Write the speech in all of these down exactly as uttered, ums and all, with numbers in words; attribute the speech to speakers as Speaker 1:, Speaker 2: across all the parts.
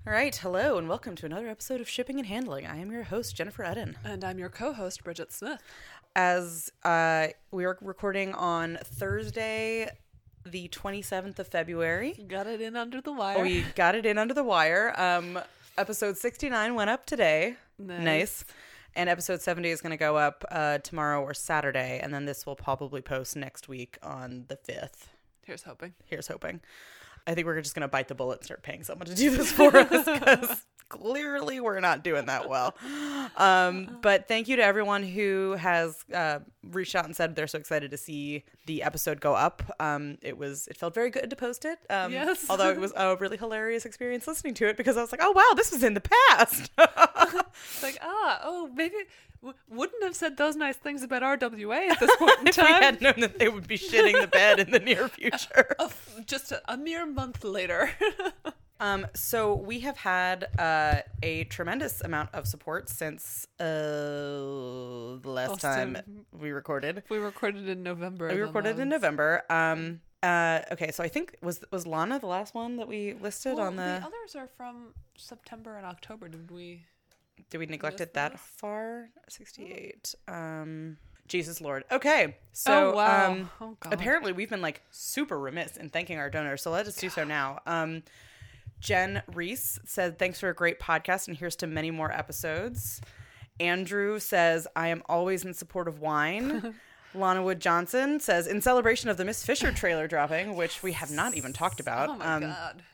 Speaker 1: All right, hello and welcome to another episode of Shipping and Handling. I am your host, Jennifer Eden.
Speaker 2: And I'm your co-host, Bridget Smith.
Speaker 1: As uh, we are recording on Thursday, the twenty-seventh of February.
Speaker 2: Got it in under the wire.
Speaker 1: We got it in under the wire. Um, episode sixty-nine went up today.
Speaker 2: Nice.
Speaker 1: nice. And episode seventy is going to go up uh, tomorrow or Saturday. And then this will probably post next week on the fifth.
Speaker 2: Here's hoping.
Speaker 1: Here's hoping. I think we're just going to bite the bullet and start paying someone to do this for us because clearly we're not doing that well. Um, but thank you to everyone who has uh, reached out and said they're so excited to see the episode go up. Um, it was, it felt very good to post it. Um,
Speaker 2: yes.
Speaker 1: Although it was a really hilarious experience listening to it because I was like, oh, wow, this was in the past.
Speaker 2: It's like, ah, oh, maybe w- wouldn't have said those nice things about R W A at this point in
Speaker 1: if
Speaker 2: time.
Speaker 1: we had known that they would be shitting the bed in the near future.
Speaker 2: A f- just a, a mere month later.
Speaker 1: Um, so we have had uh, a tremendous amount of support since uh, the last
Speaker 2: Last
Speaker 1: time
Speaker 2: time.
Speaker 1: we recorded.
Speaker 2: We recorded in November.
Speaker 1: We
Speaker 2: then
Speaker 1: recorded
Speaker 2: that
Speaker 1: in
Speaker 2: was-
Speaker 1: November. Um, uh, okay, so I think was was Lana the last one that we listed
Speaker 2: Well,
Speaker 1: on the?
Speaker 2: the others are from September and October. Did we?
Speaker 1: Did we neglect
Speaker 2: miss
Speaker 1: it that
Speaker 2: those?
Speaker 1: far? Sixty-eight. Um, Jesus Lord. Okay, so
Speaker 2: oh wow.
Speaker 1: um,
Speaker 2: oh god.
Speaker 1: apparently we've been like super remiss in thanking our donors, so let us do so now. Um, Jen Reese said, thanks for a great podcast and here's to many more episodes. Andrew says, I am always in support of wine. Lana Wood Johnson says, in celebration of the Miss Fisher trailer dropping, which we have not even talked about.
Speaker 2: Oh my
Speaker 1: Um,
Speaker 2: god.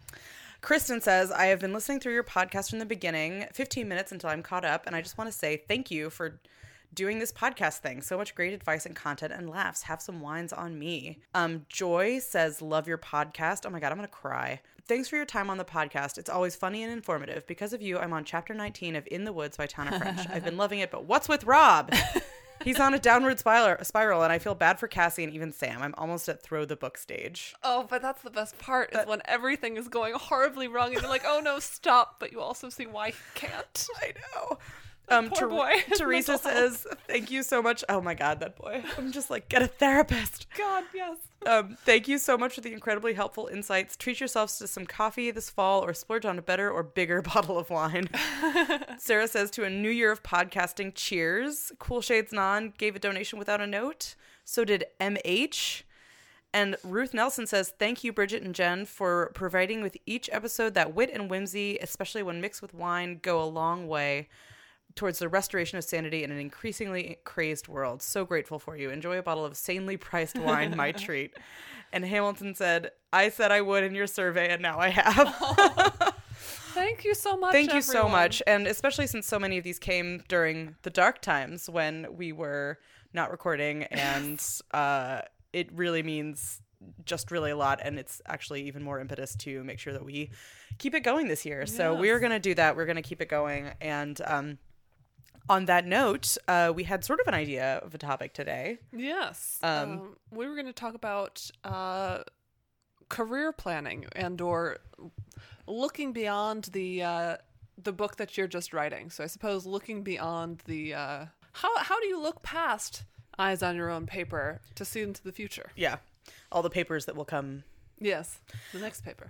Speaker 1: Kristen says, I have been listening through your podcast from the beginning, fifteen minutes until I'm caught up, and I just want to say thank you for doing this podcast thing. So much great advice and content and laughs. Have some wines on me. Um, Joy says, love your podcast. Oh my God, I'm going to cry. Thanks for your time on the podcast. It's always funny and informative. Because of you, I'm on chapter nineteen of In the Woods by Tana French. I've been loving it, but what's with Rob? He's on a downward spiral, spiral, and I feel bad for Cassie and even Sam. I'm almost at throw the book stage.
Speaker 2: Oh, but that's the best part
Speaker 1: That-
Speaker 2: is when everything is going horribly wrong and you're like, oh no, stop. But you also see why he can't.
Speaker 1: I know. Um,
Speaker 2: Poor
Speaker 1: Ter-
Speaker 2: boy.
Speaker 1: Teresa
Speaker 2: Mental health.
Speaker 1: says, thank you so much. Oh my God, that boy. I'm just like, get a therapist.
Speaker 2: God, yes.
Speaker 1: Um, thank you so much for the incredibly helpful insights. Treat yourselves to some coffee this fall or splurge on a better or bigger bottle of wine. Sarah says, to a new year of podcasting, cheers. Cool Shades Non gave a donation without a note. So did M H. And Ruth Nelson says, thank you, Bridget and Jen, for providing with each episode that wit and whimsy, especially when mixed with wine, go a long way towards the restoration of sanity in an increasingly crazed world. So grateful for you. Enjoy a bottle of sanely priced wine, my treat. And Hamilton said, I said I would in your survey, and now I have.
Speaker 2: Oh, thank you so much,
Speaker 1: Thank you so
Speaker 2: everyone.
Speaker 1: much. And especially since so many of these came during the dark times when we were not recording, and uh, it really means just really a lot. And it's actually even more impetus to make sure that we keep it going this year. So
Speaker 2: Yes.
Speaker 1: we're going to do that. We're going to keep it going. And um, on that note, uh, we had sort of an idea of a topic today.
Speaker 2: Yes.
Speaker 1: Um,
Speaker 2: Um, we were going to talk about uh, career planning and or looking beyond the uh, the book that you're just writing. So I suppose looking beyond the uh, how how do you look past eyes on your own paper to see into the future?
Speaker 1: Yeah. All the papers that will come.
Speaker 2: Yes, the next paper.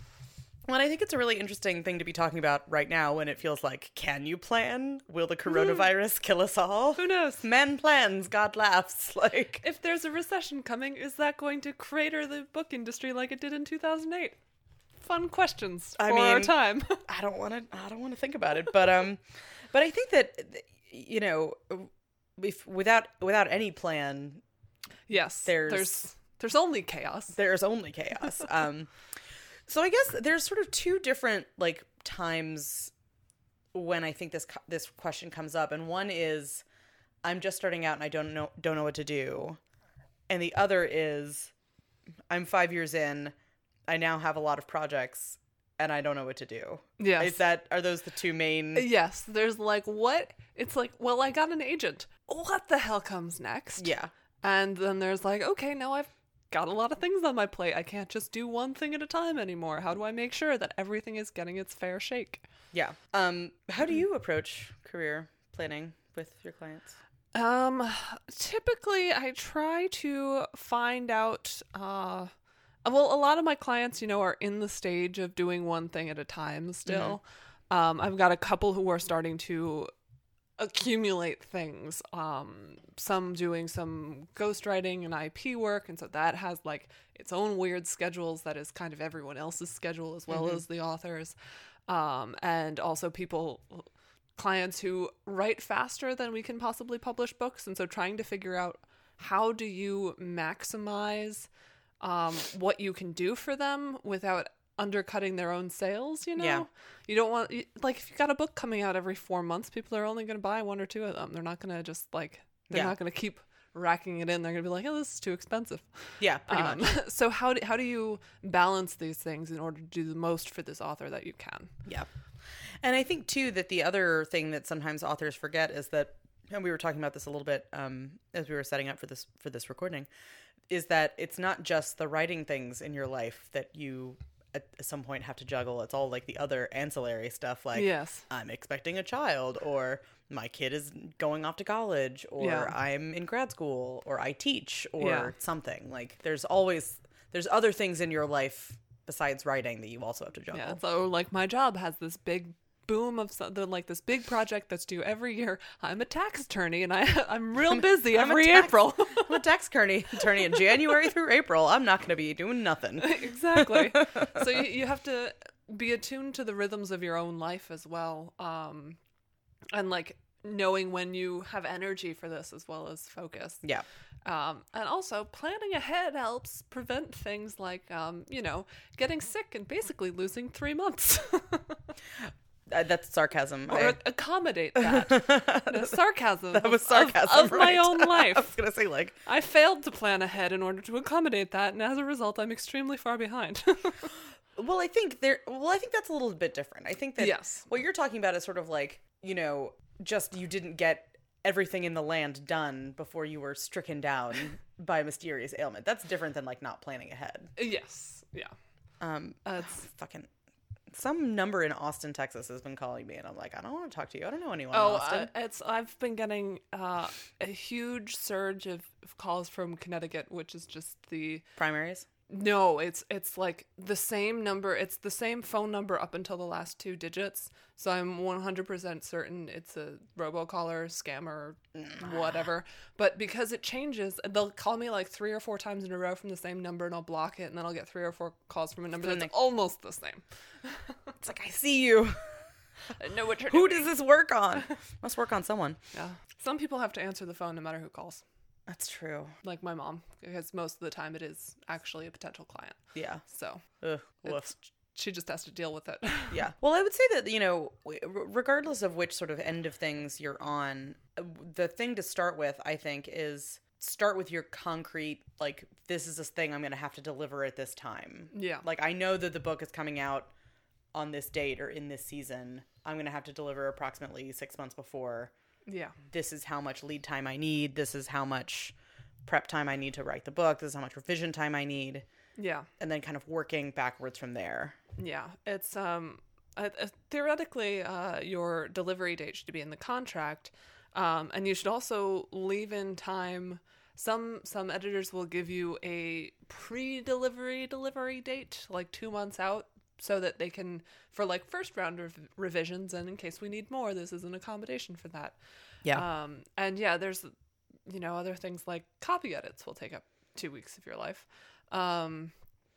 Speaker 1: Well, I think it's a really interesting thing to be talking about right now when it feels like, can you plan? Will the coronavirus kill us all?
Speaker 2: Who knows?
Speaker 1: Men plans, God laughs. Like,
Speaker 2: If there's a recession coming, is that going to crater the book industry like it did in two thousand eight? Fun questions for
Speaker 1: I
Speaker 2: our
Speaker 1: mean,
Speaker 2: time.
Speaker 1: I don't want to. I don't want to think about it. But um, but I think that, you know, if without without any plan,
Speaker 2: Yes,
Speaker 1: there's-
Speaker 2: there's there's only chaos.
Speaker 1: there's only chaos. Um, so I guess there's sort of two different like times when I think this co- this question comes up, and one is I'm just starting out and I don't know don't know what to do, and the other is I'm five years in, I now have a lot of projects, and I don't know what to do.
Speaker 2: Yes.
Speaker 1: Is that are those the two main?
Speaker 2: Yes, there's like what? It's like, well, I got an agent. What the hell comes next?
Speaker 1: Yeah.
Speaker 2: And then there's like, okay, now I've got a lot of things on my plate. I can't just do one thing at a time anymore. How do I make sure that everything is getting its fair shake?
Speaker 1: Yeah. Um, how do you approach career planning with your clients?
Speaker 2: Um, typically I try to find out uh Well, a lot of my clients, you know, are in the stage of doing one thing at a time still. Mm-hmm. Um, I've got a couple who are starting to accumulate things. Um, some doing some ghostwriting and I P work, and so that has like its own weird schedules that is kind of everyone else's schedule as well mm-hmm. as the author's. Um, and also people, clients who write faster than we can possibly publish books, and so trying to figure out how do you maximize um, what you can do for them without undercutting their own sales, you know? Yeah. You don't want, like, if you got a book coming out every four months, people are only going to buy one or two of them. They're not going to just, like, they're yeah. not going to keep racking it in. They're going to be like, oh, this is too expensive.
Speaker 1: Yeah, pretty um, much.
Speaker 2: So how do, how do you balance these things in order to do the most for this author that you can?
Speaker 1: Yeah. And I think, too, that the other thing that sometimes authors forget is that, and we were talking about this a little bit um, as we were setting up for this for this recording, is that it's not just the writing things in your life that you at some point have to juggle. It's all like the other ancillary stuff, like
Speaker 2: yes.
Speaker 1: I'm expecting a child, or my kid is going off to college, or
Speaker 2: yeah.
Speaker 1: I'm in grad school, or I teach, or
Speaker 2: yeah.
Speaker 1: something. Like there's always there's other things in your life besides writing that you also have to juggle.
Speaker 2: Yeah, so like my job has this big boom of something, like this big project that's due every year. I'm a tax attorney, and I I'm real busy
Speaker 1: I'm
Speaker 2: every
Speaker 1: tax,
Speaker 2: April.
Speaker 1: I'm a tax attorney attorney in January through April. I'm not going to be doing nothing.
Speaker 2: Exactly. So you you have to be attuned to the rhythms of your own life as well, um, and like knowing when you have energy for this as well as focus.
Speaker 1: Yeah.
Speaker 2: Um, and also planning ahead helps prevent things like um, you know, getting sick and basically losing three months.
Speaker 1: Uh, that's sarcasm.
Speaker 2: Or
Speaker 1: I...
Speaker 2: accommodate that. No, sarcasm.
Speaker 1: That was sarcasm.
Speaker 2: Of, of
Speaker 1: right.
Speaker 2: my own life.
Speaker 1: I was going to say, like...
Speaker 2: I failed to plan ahead in order to accommodate that, and as a result, I'm extremely far behind.
Speaker 1: Well, I think there... Well, I think that's a little bit different. I think that
Speaker 2: yes.
Speaker 1: what you're talking about is sort of like, you know, just you didn't get everything in the land done before you were stricken down by a mysterious ailment. That's different than, like, not planning ahead.
Speaker 2: Yes. Yeah.
Speaker 1: Um, uh, it's fucking... Some number in Austin, Texas has been calling me, and I'm like, I don't want to talk to you. I don't know anyone
Speaker 2: oh,
Speaker 1: in Austin.
Speaker 2: Uh, it's I've been getting uh, a huge surge of, of calls from Connecticut, which is just the
Speaker 1: primaries.
Speaker 2: No, it's it's like the same number. It's the same phone number up until the last two digits. So I'm one hundred percent certain it's a robocaller, scammer, whatever. But because it changes, they'll call me like three or four times in a row from the same number, and I'll block it, and then I'll get three or four calls from a number that's
Speaker 1: they...
Speaker 2: almost the same.
Speaker 1: It's like, I see you.
Speaker 2: I know what you're
Speaker 1: Who
Speaker 2: doing.
Speaker 1: does this work on? Must work on someone.
Speaker 2: Yeah. Some people have to answer the phone no matter who calls.
Speaker 1: That's true.
Speaker 2: Like my mom, because most of the time it is actually a potential client.
Speaker 1: Yeah.
Speaker 2: So
Speaker 1: Ugh, woof.
Speaker 2: She just has to deal with it.
Speaker 1: Yeah. Well, I would say that, you know, regardless of which sort of end of things you're on, the thing to start with, I think, is start with your concrete, like, this is this thing I'm going to have to deliver at this time.
Speaker 2: Yeah.
Speaker 1: Like, I know that the book is coming out on this date or in this season. I'm going to have to deliver approximately six months before.
Speaker 2: Yeah.
Speaker 1: This is how much lead time I need. This is how much prep time I need to write the book. This is how much revision time I need.
Speaker 2: Yeah.
Speaker 1: And then kind of working backwards from there.
Speaker 2: Yeah. It's um uh, theoretically uh your delivery date should be in the contract. Um and you should also leave in time. Some some editors will give you a pre-delivery delivery date, like two months out, so that they can, for like first round of revisions, and in case we need more, this is an accommodation for that.
Speaker 1: Yeah.
Speaker 2: Um, and yeah, there's, you know, other things like copy edits will take up two weeks of your life. Um,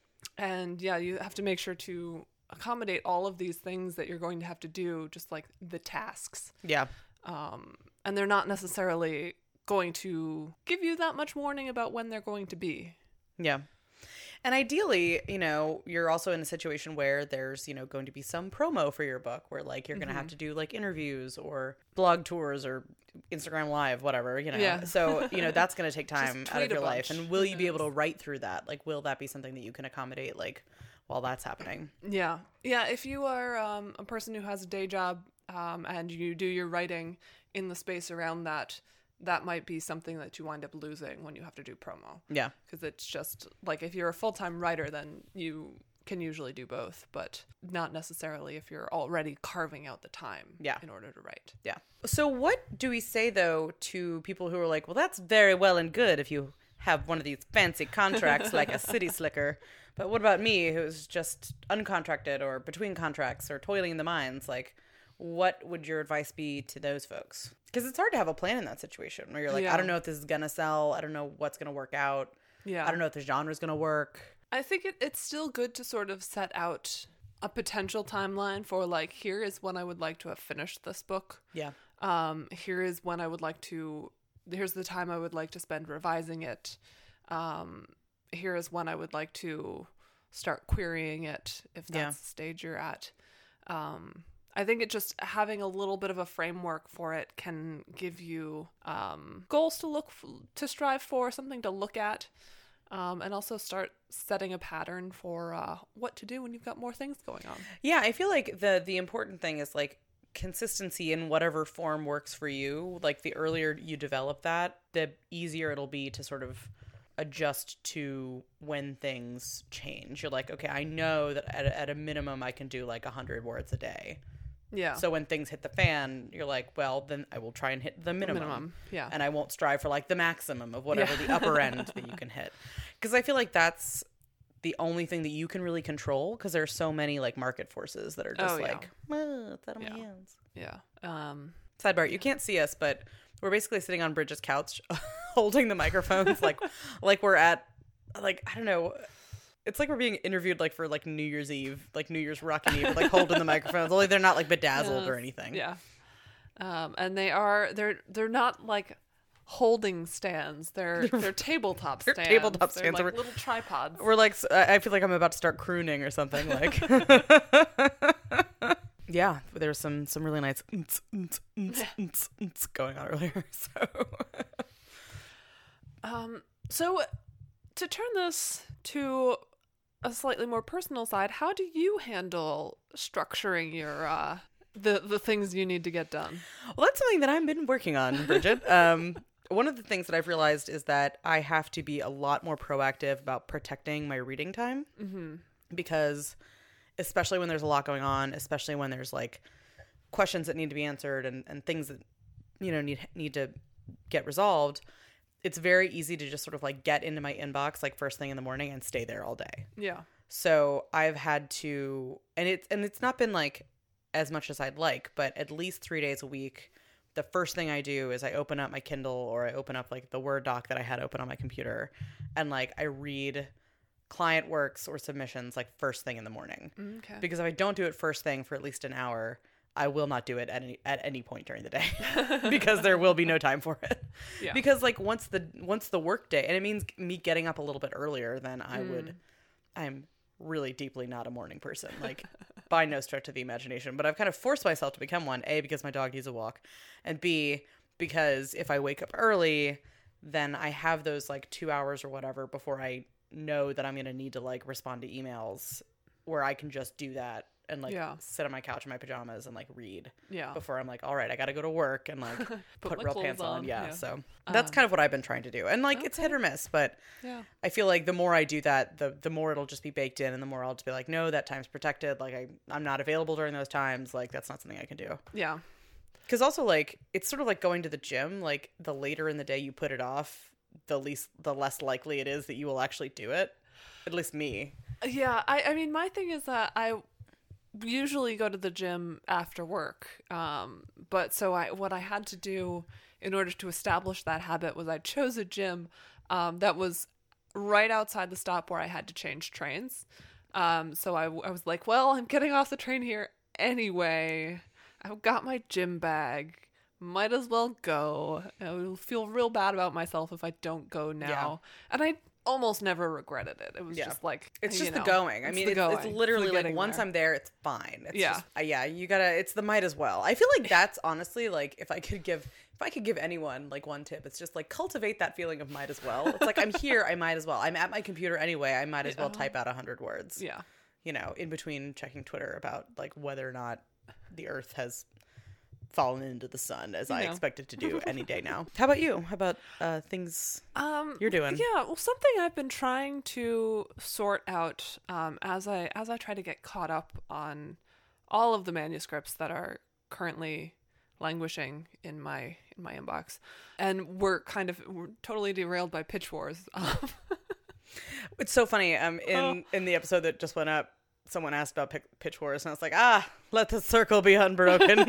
Speaker 2: and yeah, you have to make sure to accommodate all of these things that you're going to have to do, just like the tasks.
Speaker 1: Yeah.
Speaker 2: Um, and they're not necessarily going to give you that much warning about when they're going to be.
Speaker 1: Yeah. And ideally, you know, you're also in a situation where there's, you know, going to be some promo for your book where, like, you're going to mm-hmm. have to do, like, interviews or blog tours or Instagram Live, whatever, you know.
Speaker 2: Yeah.
Speaker 1: So, you know, that's going to take time out of your life. And will you be
Speaker 2: yes.
Speaker 1: able to write through that? Like, will that be something that you can accommodate, like, while that's happening?
Speaker 2: Yeah. Yeah, if you are um, a person who has a day job um, and you do your writing in the space around that, that might be something that you wind up losing when you have to do promo.
Speaker 1: Yeah.
Speaker 2: Because it's just, like, if you're a full-time writer, then you can usually do both, but not necessarily if you're already carving out the time
Speaker 1: yeah.
Speaker 2: in order to write.
Speaker 1: Yeah. So what do we say, though, to people who are like, well, that's very well and good if you have one of these fancy contracts like a city slicker. But what about me, who's just uncontracted or between contracts or toiling in the mines? Like, what would your advice be to those folks? Because it's hard to have a plan in that situation where you're like,
Speaker 2: Yeah.
Speaker 1: I don't know if this is going to sell. I don't know what's going to work out.
Speaker 2: Yeah.
Speaker 1: I don't know if the genre is going to work.
Speaker 2: I think it, it's still good to sort of set out a potential timeline for, like, here is when I would like to have finished this book.
Speaker 1: Yeah.
Speaker 2: Um, here is when I would like to, here's the time I would like to spend revising it. Um, here is when I would like to start querying it, if that's
Speaker 1: Yeah.
Speaker 2: the stage you're at. Um, I think it just having a little bit of a framework for it can give you um, goals to look f- to strive for, something to look at, um, and also start setting a pattern for uh, what to do when you've got more things going on.
Speaker 1: Yeah, I feel like the the important thing is like consistency in whatever form works for you. Like the earlier you develop that, the easier it'll be to sort of adjust to when things change. You're like, okay, I know that at a, at a minimum I can do like one hundred words a day.
Speaker 2: Yeah.
Speaker 1: So when things hit the fan, you're like, well, then I will try and hit the minimum.
Speaker 2: minimum, yeah.
Speaker 1: And I won't strive for like the maximum of whatever
Speaker 2: Yeah.
Speaker 1: the upper end that you can hit. Because I feel like that's the only thing that you can really control, because there's so many like market forces that are just
Speaker 2: Oh, yeah.
Speaker 1: like, well, it's out of my
Speaker 2: Yeah.
Speaker 1: hands.
Speaker 2: Yeah. Um,
Speaker 1: Sidebar, you can't see us, but we're basically sitting on Bridget's couch holding the microphones like like we're at, like, I don't know. It's like we're being interviewed like for like New Year's Eve, like New Year's Rockin' Eve, like holding the microphones. Only they're not like bedazzled or
Speaker 2: yes,
Speaker 1: anything.
Speaker 2: Yeah. Um, and they are, they're, they're not like holding stands. They're, they're tabletop
Speaker 1: They're
Speaker 2: stands.
Speaker 1: tabletop
Speaker 2: They're
Speaker 1: stands.
Speaker 2: like
Speaker 1: We're-
Speaker 2: little tripods.
Speaker 1: We're like, I I feel like I'm about to start crooning or something. Like, yeah, there's some some really nice ns, ns, ns, ns, ns going on earlier. So,
Speaker 2: Um, so to turn this to a slightly more personal side, how do you handle structuring your uh the the things you need to get done?
Speaker 1: well, that's something that I've been working on, Bridget. Um, one of the things that I've realized is that I have to be a lot more proactive about protecting my reading time,
Speaker 2: Mm-hmm.
Speaker 1: because especially when there's a lot going on, especially when there's like questions that need to be answered and, and things that, you know, need need to get resolved, it's very easy to just sort of like get into my inbox like first thing in the morning and stay there all day.
Speaker 2: Yeah.
Speaker 1: So I've had to, and it's and it's not been like as much as I'd like, but at least three days a week, the first thing I do is I open up my Kindle or I open up like the Word doc that I had open on my computer, and like I read client works or submissions like first thing in the morning.
Speaker 2: Okay.
Speaker 1: Because if I don't do it first thing for at least an hour, I will not do it at any at any point during the day because there will be no time for it.
Speaker 2: Yeah.
Speaker 1: Because like once the once the work day, and it means me getting up a little bit earlier than I
Speaker 2: Mm.
Speaker 1: would. I'm really deeply not a morning person, like by no stretch of the imagination. But I've kind of forced myself to become one. A, because my dog needs a walk, and B, because if I wake up early, then I have those like two hours or whatever before I know that I'm going to need to like respond to emails, where I can just do that and like
Speaker 2: Yeah.
Speaker 1: sit on my couch in my pajamas and like read
Speaker 2: Yeah.
Speaker 1: before I'm like, all right, I got to go to work and like put,
Speaker 2: my
Speaker 1: real
Speaker 2: clothes
Speaker 1: pants on.
Speaker 2: on,
Speaker 1: Yeah.
Speaker 2: yeah.
Speaker 1: So that's
Speaker 2: Um,
Speaker 1: kind of what I've been trying to do. And like, it's
Speaker 2: okay.
Speaker 1: hit or miss, but
Speaker 2: Yeah.
Speaker 1: I feel like the more I do that, the the more it'll just be baked in, and the more I'll just be like, no, that time's protected. Like I, I'm not available during those times. Like that's not something I can do.
Speaker 2: Yeah.
Speaker 1: Because also like, it's sort of like going to the gym. Like the later in the day you put it off, the least, the less likely it is that you will actually do it. At least me.
Speaker 2: Yeah, I, I mean, my thing is that I usually go to the gym after work. Um, but so I, what I had to do in order to establish that habit was I chose a gym um, that was right outside the stop where I had to change trains. Um, so I, I was like, well, I'm getting off the train here anyway. I've got my gym bag. Might as well go. I will feel real bad about myself if I don't go now. And I almost never regretted it. It was
Speaker 1: Yeah.
Speaker 2: just like,
Speaker 1: It's
Speaker 2: you
Speaker 1: just
Speaker 2: know,
Speaker 1: the going. I
Speaker 2: it's
Speaker 1: mean,
Speaker 2: the
Speaker 1: it's,
Speaker 2: going.
Speaker 1: it's
Speaker 2: It's
Speaker 1: literally
Speaker 2: the
Speaker 1: like
Speaker 2: getting
Speaker 1: once
Speaker 2: there.
Speaker 1: I'm there, it's fine. It's
Speaker 2: Yeah.
Speaker 1: just, uh, yeah, you gotta, it's the might as well. I feel like that's honestly like, if I could give, if I could give anyone like one tip, it's just like cultivate that feeling of might as well. It's like, I'm here, I might as well. I'm at my computer anyway, I might as well
Speaker 2: Yeah.
Speaker 1: type out a hundred words.
Speaker 2: Yeah.
Speaker 1: You know, in between checking Twitter about like whether or not the earth has fallen into the sun as I
Speaker 2: Yeah.
Speaker 1: expect it to do any day now. How about you? How about uh, things
Speaker 2: Um,
Speaker 1: you're doing?
Speaker 2: Yeah, well, something I've been trying to sort out um, as I as I try to get caught up on all of the manuscripts that are currently languishing in my in my inbox, and we're kind of we're totally derailed by pitch wars.
Speaker 1: It's so funny. Um, in
Speaker 2: Oh.
Speaker 1: in the episode that just went up, someone asked about pic- pitch wars, and I was like, ah, let the circle be unbroken.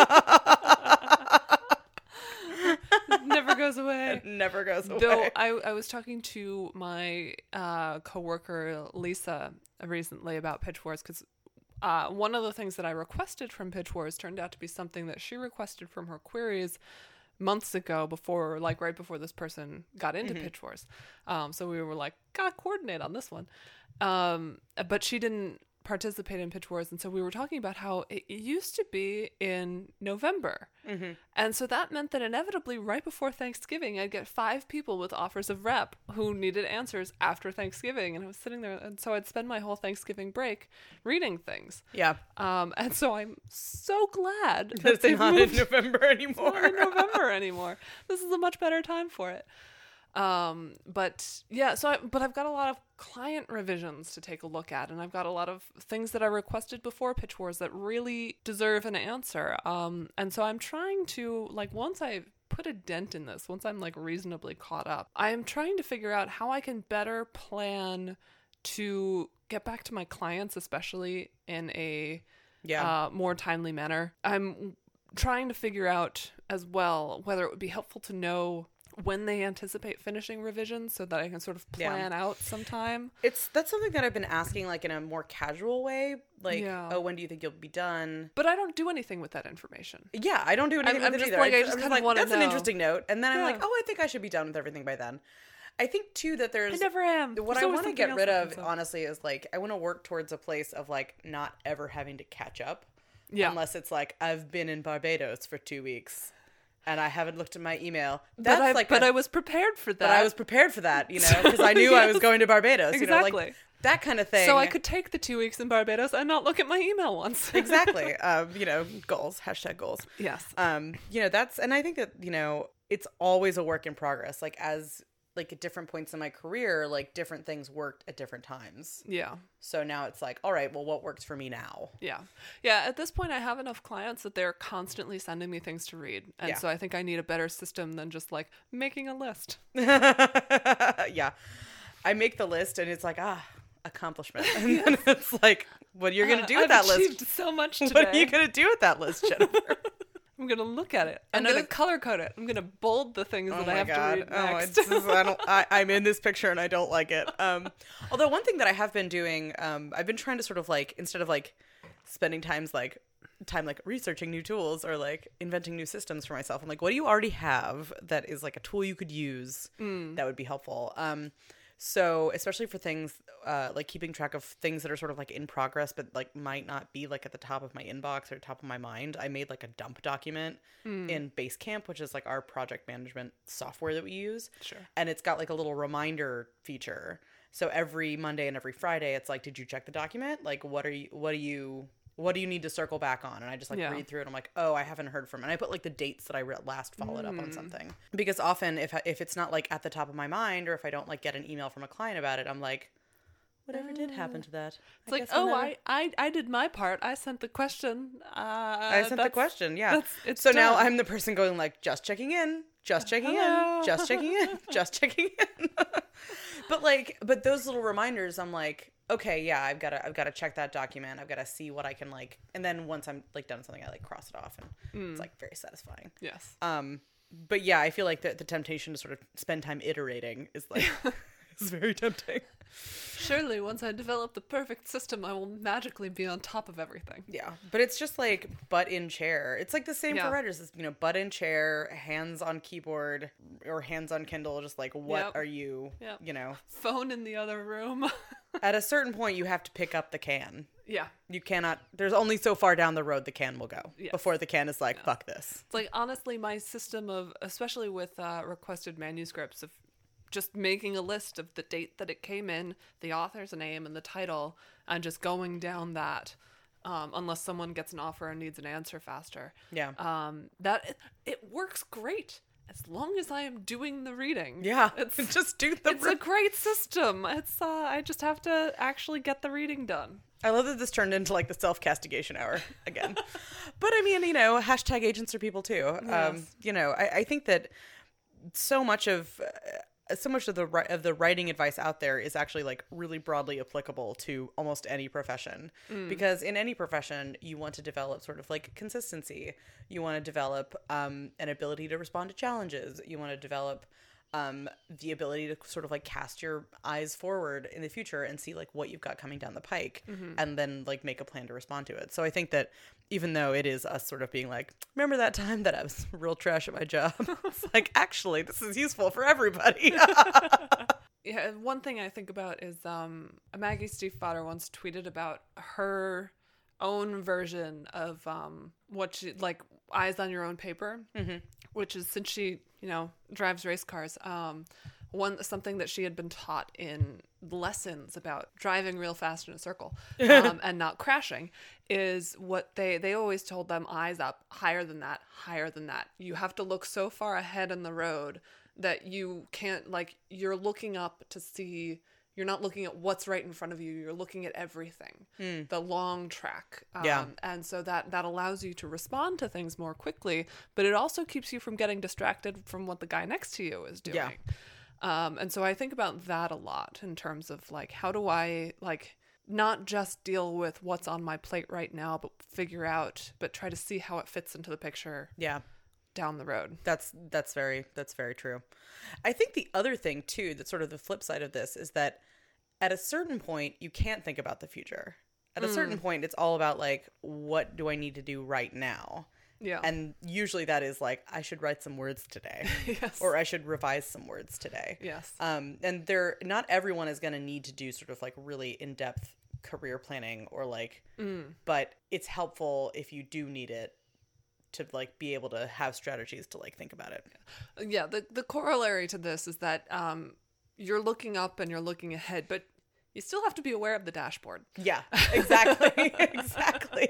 Speaker 2: Never goes away.
Speaker 1: It never goes away.
Speaker 2: Though I, I was talking to my uh, coworker Lisa recently about Pitch Wars, because uh, one of the things that I requested from Pitch Wars turned out to be something that she requested from her queries months ago, before, like right before this person got into
Speaker 1: Mhm.
Speaker 2: Pitch Wars. Um, so we were like, gotta coordinate on this one. Um, but she didn't participate in Pitch Wars, and so we were talking about how it used to be in November.
Speaker 1: Mm-hmm.
Speaker 2: And so that meant that inevitably, right before Thanksgiving, I'd get five people with offers of rep who needed answers after Thanksgiving. And I was sitting there, and so I'd spend my whole Thanksgiving break reading things.
Speaker 1: Yeah.
Speaker 2: Um, and so I'm so glad that
Speaker 1: It's
Speaker 2: they've
Speaker 1: not
Speaker 2: moved
Speaker 1: in November anymore.
Speaker 2: not in November anymore. This is a much better time for it. Um, but yeah, so I, but I've got a lot of client revisions to take a look at, and I've got a lot of things that I requested before Pitch Wars that really deserve an answer. Um, and so I'm trying to, like, once I put a dent in this, once I'm like reasonably caught up, I am trying to figure out how I can better plan to get back to my clients, especially in a
Speaker 1: Yeah.
Speaker 2: uh, more timely manner. I'm trying to figure out as well whether it would be helpful to know when they anticipate finishing revisions, so that I can sort of
Speaker 1: Yeah.
Speaker 2: plan out some time.
Speaker 1: It's that's something that I've been asking, like, in a more casual way, like,
Speaker 2: Yeah.
Speaker 1: oh, when do you think you'll be done?
Speaker 2: But I don't do anything with that information.
Speaker 1: Yeah, I don't do anything
Speaker 2: I'm
Speaker 1: with it
Speaker 2: just
Speaker 1: either.
Speaker 2: like, I
Speaker 1: I
Speaker 2: just
Speaker 1: I'm
Speaker 2: kind of
Speaker 1: like,
Speaker 2: wanna
Speaker 1: that's an
Speaker 2: know.
Speaker 1: interesting note, and then I'm like,
Speaker 2: Yeah.
Speaker 1: oh, I think I should be done with everything by then. I think too that there's
Speaker 2: I never am.
Speaker 1: what
Speaker 2: There's
Speaker 1: I
Speaker 2: always
Speaker 1: want to
Speaker 2: something
Speaker 1: get
Speaker 2: else
Speaker 1: rid
Speaker 2: that
Speaker 1: of,
Speaker 2: comes up.
Speaker 1: honestly, is like I want to work towards a place of like not ever having to catch up,
Speaker 2: Yeah.
Speaker 1: unless it's like I've been in Barbados for two weeks and I haven't looked at my email.
Speaker 2: But
Speaker 1: That's
Speaker 2: I,
Speaker 1: like,
Speaker 2: but
Speaker 1: a-
Speaker 2: I was prepared for that.
Speaker 1: but I was prepared for that, you know, because I knew I was
Speaker 2: Yes.
Speaker 1: going to Barbados. You know,
Speaker 2: Exactly.
Speaker 1: like that kind of thing.
Speaker 2: So I could take the two weeks in Barbados and not look at my email once.
Speaker 1: exactly, um, you know, goals, hashtag goals.
Speaker 2: Yes.
Speaker 1: Um, you know, that's, and I think that, you know, it's always a work in progress. Like as, like at different points in my career, like different things worked at different times.
Speaker 2: Yeah.
Speaker 1: So now it's like, all right, well, what works for me now?
Speaker 2: Yeah. Yeah. At this point, I have enough clients that they're constantly sending me things to read. And
Speaker 1: Yeah.
Speaker 2: so I think I need a better system than just like making a list.
Speaker 1: Yeah. I make the list and it's like, ah, accomplishment. And then it's like, what are you going to do with
Speaker 2: I've
Speaker 1: that
Speaker 2: achieved
Speaker 1: list?
Speaker 2: so much today.
Speaker 1: What are you going to do with that list, Jennifer?
Speaker 2: I'm going to look at it. I'm
Speaker 1: Another-
Speaker 2: going to color code it. I'm going to bold the things
Speaker 1: Oh
Speaker 2: that
Speaker 1: my
Speaker 2: I have
Speaker 1: God.
Speaker 2: to read
Speaker 1: Oh,
Speaker 2: next.
Speaker 1: it's just, I don't, I, I'm in this picture and I don't like it. Um, although one thing that I have been doing, um, I've been trying to sort of like, instead of like spending times like time like researching new tools or like inventing new systems for myself, I'm like, what do you already have that is like a tool you could use
Speaker 2: Mm.
Speaker 1: that would be helpful? Um, so especially for things uh, like keeping track of things that are sort of like in progress, but like might not be like at the top of my inbox or top of my mind. I made like a dump document
Speaker 2: Mm.
Speaker 1: in Basecamp, which is like our project management software that we use.
Speaker 2: Sure.
Speaker 1: And it's got like a little reminder feature. So every Monday and every Friday, it's like, did you check the document? Like, what are you, what do you, what do you need to circle back on? And I just like
Speaker 2: Yeah.
Speaker 1: read through it. I'm like, oh, I haven't heard from it. And I put like the dates that I re- last followed up
Speaker 2: Mm.
Speaker 1: on something. Because often if, I, if it's not like at the top of my mind, or if I don't like get an email from a client about it, I'm like, whatever did happen to that?
Speaker 2: It's like, oh, I, I I did my part. I sent the question. Uh,
Speaker 1: I sent the
Speaker 2: that's-
Speaker 1: question, yeah.
Speaker 2: that's- it's
Speaker 1: so now
Speaker 2: done.
Speaker 1: I'm the person going like, just checking in, just checking
Speaker 2: Hello.
Speaker 1: in, just checking in, just checking in. But like, but those little reminders, I'm like, okay, yeah, I've got to, I've got to check that document. I've got to see what I can like, and then once I'm like done with something, I like cross it off, and
Speaker 2: Mm.
Speaker 1: it's like very satisfying.
Speaker 2: Yes.
Speaker 1: Um, but yeah, I feel like the the temptation to sort of spend time iterating is like, is very tempting.
Speaker 2: Surely, once I develop the perfect system, I will magically be on top of everything.
Speaker 1: Yeah, but it's just like butt in chair. It's like the same
Speaker 2: Yeah.
Speaker 1: for writers. It's, you know, butt in chair, hands on keyboard or hands on Kindle. Just like, what
Speaker 2: Yep.
Speaker 1: are you?
Speaker 2: Yep.
Speaker 1: You know,
Speaker 2: Phone in the other room.
Speaker 1: at a certain point, you have to pick up the can.
Speaker 2: Yeah.
Speaker 1: You cannot. There's only so far down the road the can will go
Speaker 2: Yes.
Speaker 1: before the can is like, fuck this.
Speaker 2: It's like, honestly, my system of, especially with uh, requested manuscripts, of just making a list of the date that it came in, the author's name, and the title, and just going down that, um, unless someone gets an offer and needs an answer faster.
Speaker 1: Yeah.
Speaker 2: Um, that it, it works great. as long as I am doing the reading.
Speaker 1: Yeah,
Speaker 2: It's
Speaker 1: just do the.
Speaker 2: it's a great system. It's uh, I just have to actually get the reading done.
Speaker 1: I love that this turned into like the self-castigation hour again. But I mean, you know, hashtag agents are people too.
Speaker 2: Yes.
Speaker 1: Um, you know, I, I think that so much of uh, so much of the ri- of the writing advice out there is actually like really broadly applicable to almost any profession. Because in any profession, you want to develop sort of like consistency. You want to develop um, an ability to respond to challenges. You want to develop um, the ability to sort of like cast your eyes forward in the future and see like what you've got coming down the pike, and then like make a plan to respond to it. So I think that even though it is us sort of being like, remember that time that I was real trash at my job? It's like, actually, this is useful for everybody.
Speaker 2: Yeah, one thing I think about is um, Maggie Stiefvater once tweeted about her own version of um, what she, like, eyes on your own paper, mm-hmm. which is, since she, you know, drives race cars, um, one something that she had been taught in lessons about driving real fast in a circle um, and not crashing is what they they always told them: eyes up, higher than that, higher than that. You have to look so far ahead in the road that you can't, like, you're looking up to see, you're not looking at what's right in front of you, you're looking at everything, mm. the long track. Um,
Speaker 1: yeah.
Speaker 2: And so that, that allows you to respond to things more quickly, but it also keeps you from getting distracted from what the guy next to you is doing.
Speaker 1: Yeah.
Speaker 2: Um, and so I think about that a lot in terms of, like, how do I, like, not just deal with what's on my plate right now, but figure out, but try to see how it fits into the picture.
Speaker 1: Yeah.
Speaker 2: Down the road.
Speaker 1: That's that's very that's very true. I think the other thing too, that's sort of the flip side of this, is that at a certain point you can't think about the future. At a mm. certain point it's all about like, what do I need to do right now?
Speaker 2: Yeah.
Speaker 1: And usually that is like, I should write some words today.
Speaker 2: Yes.
Speaker 1: Or I should revise some words today.
Speaker 2: Yes.
Speaker 1: Um and there not everyone is going to need to do sort of like really in-depth career planning or like mm. but it's helpful if you do need it to like be able to have strategies to like think about it.
Speaker 2: Yeah, the the corollary to this is that um you're looking up and you're looking ahead, but you still have to be aware of the dashboard.
Speaker 1: Yeah, exactly. Exactly.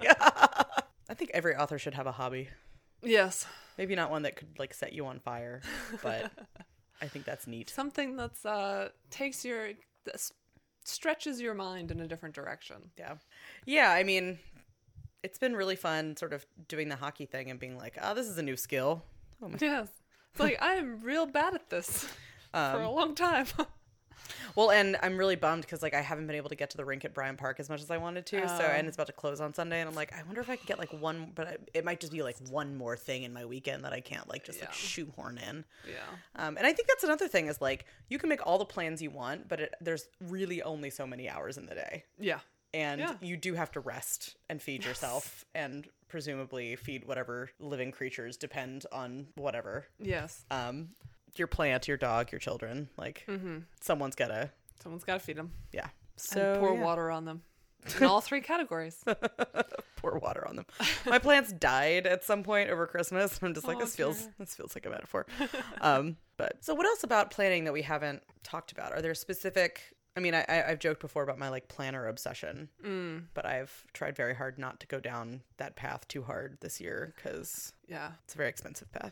Speaker 1: I think every author should have a hobby.
Speaker 2: Yes.
Speaker 1: Maybe not one that could like set you on fire, but I think that's neat.
Speaker 2: Something that's uh takes your that stretches your mind in a different direction.
Speaker 1: Yeah. Yeah, I mean, it's been really fun sort of doing the hockey thing and being like, oh, this is a new skill. Oh my-
Speaker 2: yes. It's like, I am real bad at this um, for a long time.
Speaker 1: Well, and I'm really bummed because like I haven't been able to get to the rink at Bryant Park as much as I wanted to.
Speaker 2: Oh.
Speaker 1: So, and it's about to close on Sunday. And I'm like, I wonder if I could get like one, but I, it might just be like one more thing in my weekend that I can't like just
Speaker 2: yeah.
Speaker 1: like shoehorn in.
Speaker 2: Yeah.
Speaker 1: Um, and I think that's another thing is like, you can make all the plans you want, but it, there's really only so many hours in the day.
Speaker 2: Yeah.
Speaker 1: And
Speaker 2: yeah.
Speaker 1: you do have to rest and feed
Speaker 2: yes.
Speaker 1: yourself and presumably feed whatever living creatures depend on whatever.
Speaker 2: Yes.
Speaker 1: Um, your plant, your dog, your children, like
Speaker 2: mm-hmm.
Speaker 1: someone's gotta.
Speaker 2: Someone's gotta feed them.
Speaker 1: Yeah.
Speaker 2: So and pour yeah. water on them. In all three categories.
Speaker 1: Pour water on them. My plants died at some point over Christmas. I'm just like,
Speaker 2: oh,
Speaker 1: this
Speaker 2: dear.
Speaker 1: feels this feels like a metaphor. um, but so what else about planning that we haven't talked about? Are there specific? I mean, I, I've joked before about my like planner obsession,
Speaker 2: mm.
Speaker 1: but I've tried very hard not to go down that path too hard this year because
Speaker 2: yeah,
Speaker 1: it's a very expensive path.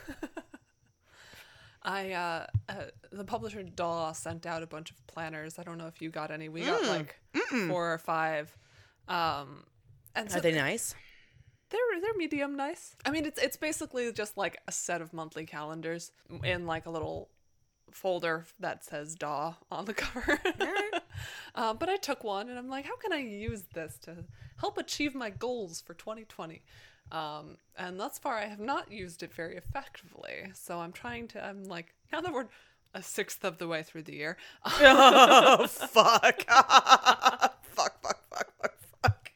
Speaker 2: I uh, uh the publisher D A W sent out a bunch of planners. I don't know if you got any. We got
Speaker 1: mm.
Speaker 2: like Mm-mm. four or five. Um, and so
Speaker 1: are they nice?
Speaker 2: They're they're medium nice. I mean, it's it's basically just like a set of monthly calendars in like a little folder that says D A W on the cover. uh, but I took one and I'm like, how can I use this to help achieve my goals for twenty twenty? Um, and thus far I have not used it very effectively. So I'm trying to, I'm like, now that we're a sixth of the way through the year.
Speaker 1: Oh, fuck. fuck, fuck, fuck, fuck, fuck.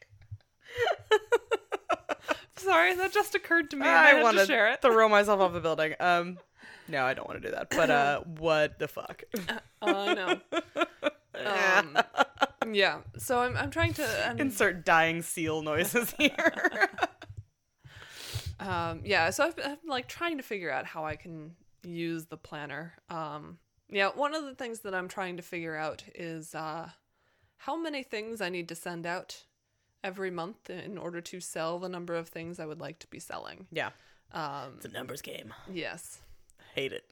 Speaker 2: Sorry, that just occurred to me. And
Speaker 1: I,
Speaker 2: I had
Speaker 1: want
Speaker 2: to share it.
Speaker 1: Throw myself off the building. Um, no, I don't want to do that. But uh, what the fuck?
Speaker 2: I uh, know. Um, yeah. So I'm I'm trying to um,
Speaker 1: insert dying seal noises here.
Speaker 2: um, yeah. So I've, I'm like trying to figure out how I can use the planner. Um, yeah. One of the things that I'm trying to figure out is uh, how many things I need to send out every month in order to sell the number of things I would like to be selling.
Speaker 1: Yeah.
Speaker 2: Um,
Speaker 1: it's a numbers game.
Speaker 2: Yes.
Speaker 1: hate it.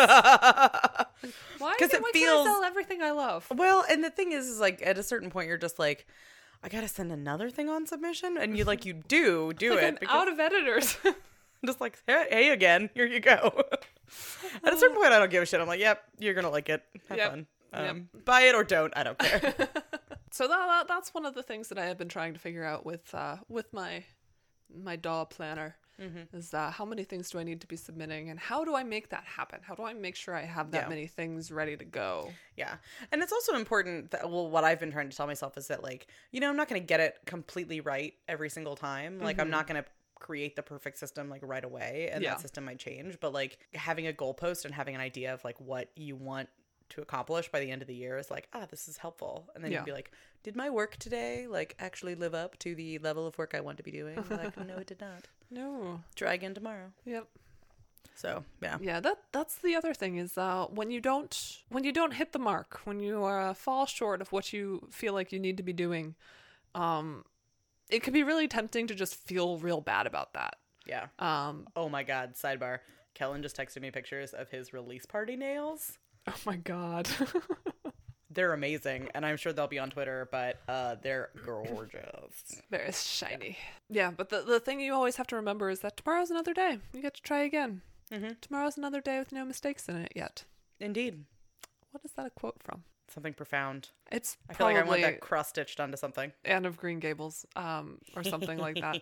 Speaker 2: Why?
Speaker 1: 'Cause it
Speaker 2: why
Speaker 1: feels-
Speaker 2: can't I sell everything I love?
Speaker 1: Well, and the thing is, is like at a certain point, you're just like, I gotta send another thing on submission, and you like you do do
Speaker 2: Like
Speaker 1: it.
Speaker 2: I'm
Speaker 1: because-
Speaker 2: out of editors.
Speaker 1: just like, hey, hey again, here you go. At a certain point, I don't give a shit. I'm like, yep, you're gonna like it. Have
Speaker 2: Yep.
Speaker 1: fun. Um, Buy it or don't. I don't care.
Speaker 2: So that, that that's one of the things that I have been trying to figure out with uh, with my my D A W planner. Mm-hmm. Is uh, how many things do I need to be submitting, and how do I make that happen? How do I make sure I have that
Speaker 1: Yeah.
Speaker 2: many things ready to go?
Speaker 1: Yeah. And it's also important that, well, what I've been trying to tell myself is that, like, you know, I'm not going to get it completely right every single time. Like, I'm not going to create the perfect system, like, right away. And
Speaker 2: Yeah.
Speaker 1: that system might change. But, like, having a goalpost and having an idea of, like, what you want to accomplish by the end of the year is like, ah, this is helpful. And then
Speaker 2: Yeah.
Speaker 1: you'd be like, did my work today, like, actually live up to the level of work I want to be doing? You're like, no, it did not.
Speaker 2: No.
Speaker 1: Try again tomorrow.
Speaker 2: Yep.
Speaker 1: So, yeah.
Speaker 2: Yeah, that that's the other thing is uh, when you don't when you don't hit the mark, when you uh, fall short of what you feel like you need to be doing, um, it can be really tempting to just feel real bad about that.
Speaker 1: Yeah.
Speaker 2: Um,
Speaker 1: Oh my God. Sidebar. Kellen just texted me pictures of his release party nails.
Speaker 2: oh my god.
Speaker 1: They're amazing, and I'm sure they'll be on Twitter, but uh, they're gorgeous.
Speaker 2: Very shiny. Yeah, but the the thing you always have to remember is that tomorrow's another day. You get to try again.
Speaker 1: Mm-hmm.
Speaker 2: Tomorrow's another day with no mistakes in it yet.
Speaker 1: Indeed.
Speaker 2: What is that a quote from?
Speaker 1: Something profound.
Speaker 2: It's
Speaker 1: I feel like I want
Speaker 2: probably
Speaker 1: that cross stitched onto something.
Speaker 2: Anne of Green Gables, um, or something like that.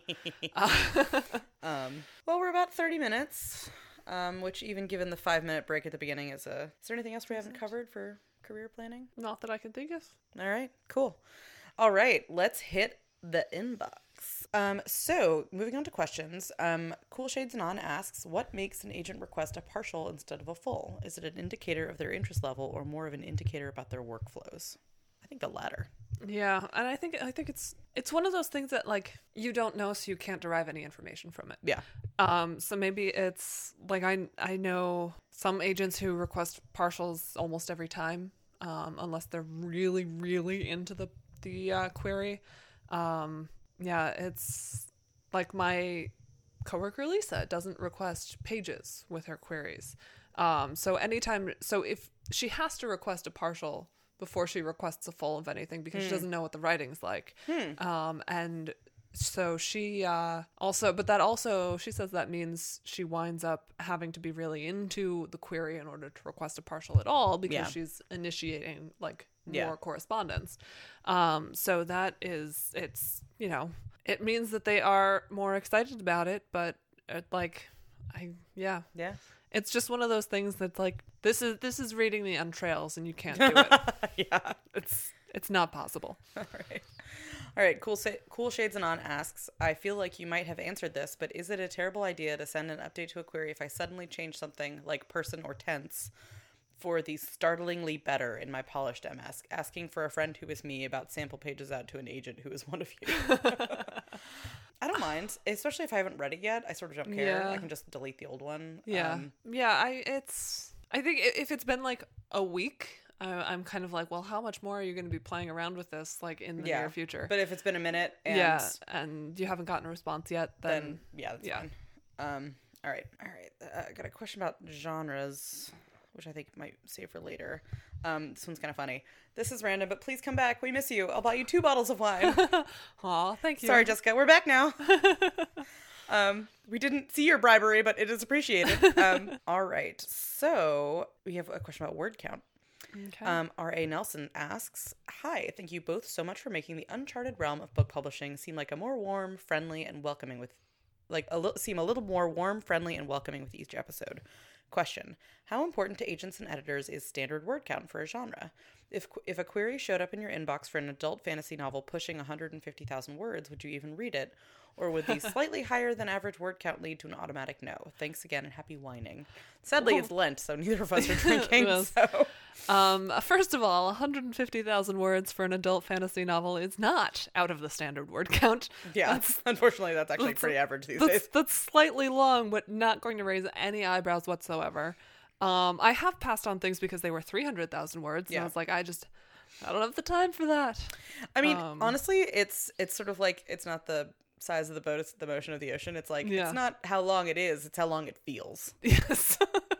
Speaker 1: Um, well, we're about thirty minutes, um, which even given the five minute break at the beginning is a... Is there anything else we haven't covered for career planning?
Speaker 2: Not that I can think of.
Speaker 1: All right, cool. All right, let's hit the inbox. Um, so, moving on to questions. Um, Cool Shades Anon asks, what makes an agent request a partial instead of a full? Is it an indicator of their interest level or more of an indicator about their workflows? I think the latter.
Speaker 2: Yeah, and I think I think it's it's one of those things that like you don't know, so you can't derive any information from it.
Speaker 1: Yeah.
Speaker 2: Um. So maybe it's like I I know some agents who request partials almost every time, um, unless they're really really into the the uh, query. Um. Yeah, it's like my coworker Lisa doesn't request pages with her queries. Um. So anytime, so if she has to request a partial before she requests a full of anything because she doesn't know what the writing's like.
Speaker 1: Hmm.
Speaker 2: Um, and so she uh, also, but that also, she says that means she winds up having to be really into the query in order to request a partial at all because
Speaker 1: Yeah.
Speaker 2: she's initiating like more
Speaker 1: Yeah.
Speaker 2: correspondence. Um, so that is, it's, you know, it means that they are more excited about it, but it, like, I, yeah.
Speaker 1: Yeah.
Speaker 2: It's just one of those things that's like this is this is reading the entrails and you can't do it.
Speaker 1: Yeah.
Speaker 2: It's it's not possible.
Speaker 1: All right. All right. Cool. Sa- cool Shades Anon asks, I feel like you might have answered this, but is it a terrible idea to send an update to a query if I suddenly change something like person or tense for the startlingly better in my polished M S, asking for a friend who is me about sample pages out to an agent who is one of you? I don't mind, especially if I haven't read it yet. I sort of don't care.
Speaker 2: Yeah.
Speaker 1: I can just delete the old one.
Speaker 2: Yeah,
Speaker 1: Um,
Speaker 2: yeah. I it's I think i- if it's been like a week, I, I'm kind of like, well, how much more are you going to be playing around with this like in the
Speaker 1: yeah.
Speaker 2: near future?
Speaker 1: But if it's been a minute and
Speaker 2: yeah, and you haven't gotten a response yet, then,
Speaker 1: then yeah, that's
Speaker 2: yeah.
Speaker 1: fine. Um, all right, all right. Uh, I got a question about genres, which I think might save for later. Um, this one's kind of funny. This is random, but please come back. We miss you. I'll buy you two bottles of wine.
Speaker 2: aw, thank you.
Speaker 1: Sorry, Jessica. We're back now. um, we didn't see your bribery, but it is appreciated. Um, all right. So we have a question about word count.
Speaker 2: Okay.
Speaker 1: Um, R A Nelson asks, hi, thank you both so much for making the uncharted realm of book publishing seem like a more warm, friendly, and welcoming with, like, a little seem a little more warm, friendly, and welcoming with each episode. Question, how important to agents and editors is standard word count for a genre? If if a query showed up in your inbox for an adult fantasy novel pushing one hundred fifty thousand words, would you even read it? Or would the slightly higher than average word count lead to an automatic no? Thanks again and happy whining. Sadly, it's Lent, so neither of us are drinking.
Speaker 2: Yes.
Speaker 1: So.
Speaker 2: Um, first of all, one hundred fifty thousand words for an adult fantasy novel is not out of the standard word count.
Speaker 1: Yeah,
Speaker 2: That's,
Speaker 1: unfortunately, that's actually
Speaker 2: that's-
Speaker 1: pretty average these
Speaker 2: that's,
Speaker 1: days.
Speaker 2: that's slightly long, but not going to raise any eyebrows whatsoever. Um, I have passed on things because they were three hundred thousand words, and
Speaker 1: Yeah.
Speaker 2: I was like, I just, I don't have the time for that.
Speaker 1: I mean,
Speaker 2: um,
Speaker 1: honestly, it's it's sort of like it's not the size of the boat, it's the motion of the ocean. It's like
Speaker 2: Yeah.
Speaker 1: it's not how long it is, it's how long it feels.
Speaker 2: Yes.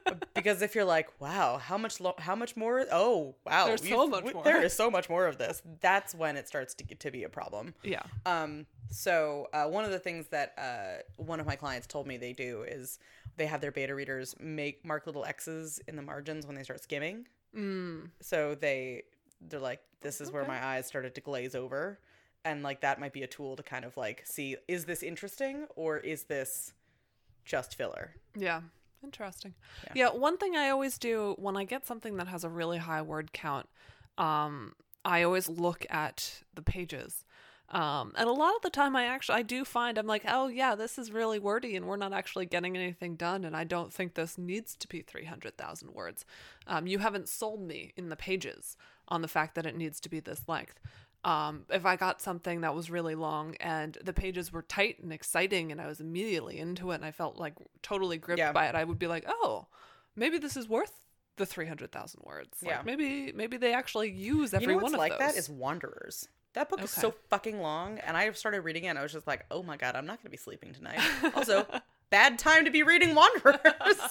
Speaker 1: because if you're like, wow, how much lo- how much more? Oh, wow.
Speaker 2: There's
Speaker 1: we've-
Speaker 2: so much
Speaker 1: we-
Speaker 2: more.
Speaker 1: There is so much more of this. That's when it starts to get to be a problem.
Speaker 2: Yeah.
Speaker 1: Um. So uh, one of the things that uh, one of my clients told me they do is they have their beta readers make mark little X's in the margins when they start skimming.
Speaker 2: Mm.
Speaker 1: So they they're like, this is where
Speaker 2: Okay.
Speaker 1: my eyes started to glaze over, and like that might be a tool to kind of like see, is this interesting or is this just filler?
Speaker 2: Yeah. Interesting.
Speaker 1: Yeah.
Speaker 2: Yeah. One thing I always do when I get something that has a really high word count, um, I always look at the pages. Um, and a lot of the time I actually, I do find I'm like, oh yeah, this is really wordy and we're not actually getting anything done. And I don't think this needs to be three hundred thousand words. Um, you haven't sold me in the pages on the fact that it needs to be this length. Um, if I got something that was really long and the pages were tight and exciting and I was immediately into it and I felt like totally gripped
Speaker 1: Yeah.
Speaker 2: by it, I would be like, oh, maybe this is worth the three hundred thousand words. Like
Speaker 1: Yeah.
Speaker 2: maybe maybe they actually use every
Speaker 1: You know
Speaker 2: one
Speaker 1: what's
Speaker 2: of
Speaker 1: like
Speaker 2: those.
Speaker 1: that is Wanderers. That book is
Speaker 2: Okay.
Speaker 1: so fucking long, and I started reading it and I was just like, oh my god, I'm not going to be sleeping tonight. Also, bad time to be reading Wanderers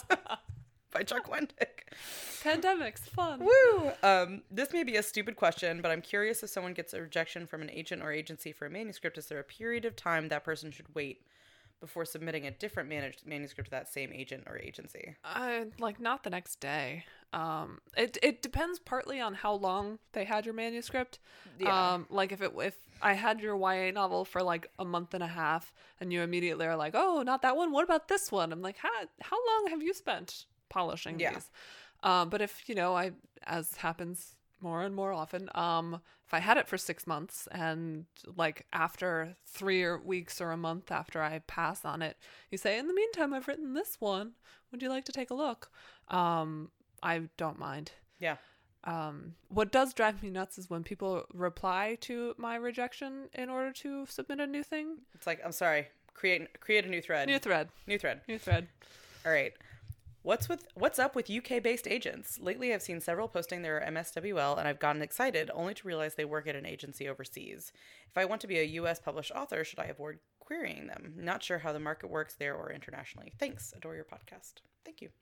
Speaker 1: by Chuck Wendick.
Speaker 2: Pandemics, fun.
Speaker 1: Woo! Um, this may be a stupid question, but I'm curious if someone gets a rejection from an agent or agency for a manuscript, is there a period of time that person should wait before submitting a different managed manuscript to that same agent or agency?
Speaker 2: I like not the next day. Um, it it depends partly on how long they had your manuscript.
Speaker 1: Yeah.
Speaker 2: Um, like if it if I had your Y A novel for like a month and a half, and you immediately are like, oh, not that one. What about this one? I'm like, how how long have you spent polishing
Speaker 1: Yeah.
Speaker 2: these? Um, but if you know, I as happens more and more often, um, if I had it for six months and like after three or weeks or a month after I pass on it, you say, in the meantime, I've written this one. Would you like to take a look? Um, I don't mind.
Speaker 1: Yeah.
Speaker 2: Um, what does drive me nuts is when people reply to my rejection in order to submit a new thing.
Speaker 1: It's like, I'm sorry, create create a new thread.
Speaker 2: New thread.
Speaker 1: New thread.
Speaker 2: New thread.
Speaker 1: All right. What's with what's up with U K-based agents? Lately, I've seen several posting their M S W L, and I've gotten excited only to realize they work at an agency overseas. If I want to be a U S published author, should I avoid querying them? Not sure how the market works there or internationally. Thanks. Adore your podcast. Thank you.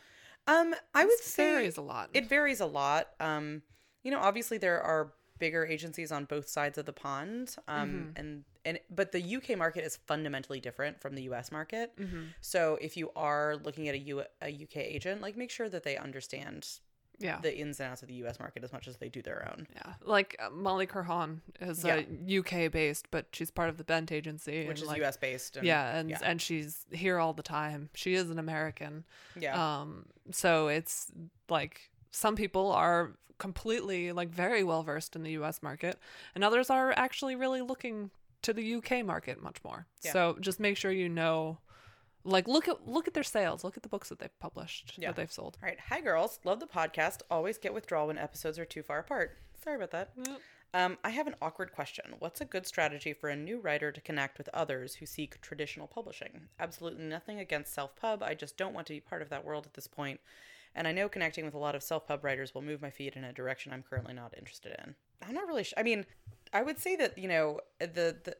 Speaker 1: Um, I would
Speaker 2: It
Speaker 1: say
Speaker 2: varies a lot.
Speaker 1: It varies a lot. Um, you know, obviously there are bigger agencies on both sides of the pond. Um,
Speaker 2: Mm-hmm.
Speaker 1: and, and, but the U K market is fundamentally different from the U S market.
Speaker 2: Mm-hmm.
Speaker 1: So if you are looking at a, U, a U K agent, like make sure that they understand
Speaker 2: Yeah.
Speaker 1: the ins and outs of the U S market as much as they do their own.
Speaker 2: Yeah, like uh, Molly Kerhan is
Speaker 1: Yeah.
Speaker 2: uh, U K based, but she's part of the Bent agency,
Speaker 1: Which
Speaker 2: and,
Speaker 1: is
Speaker 2: like,
Speaker 1: U S based. And,
Speaker 2: yeah, and
Speaker 1: yeah.
Speaker 2: and she's here all the time. She is an American.
Speaker 1: yeah.
Speaker 2: Um, so it's like some people are completely like very well versed in the U S market, and others are actually really looking to the U K market much more.
Speaker 1: Yeah.
Speaker 2: So just make sure you know. Like look at look at their sales. Look at the books that they've published,
Speaker 1: Yeah.
Speaker 2: that they've sold.
Speaker 1: All right. Hi, girls. Love the podcast. Always get withdrawal when episodes are too far apart. Sorry about that.
Speaker 2: Yep.
Speaker 1: Um, I have an awkward question. What's a good strategy for a new writer to connect with others who seek traditional publishing? Absolutely nothing against self-pub. I just don't want to be part of that world at this point. And I know connecting with a lot of self-pub writers will move my feet in a direction I'm currently not interested in. I'm not really sure. I mean, I would say that, you know, the... the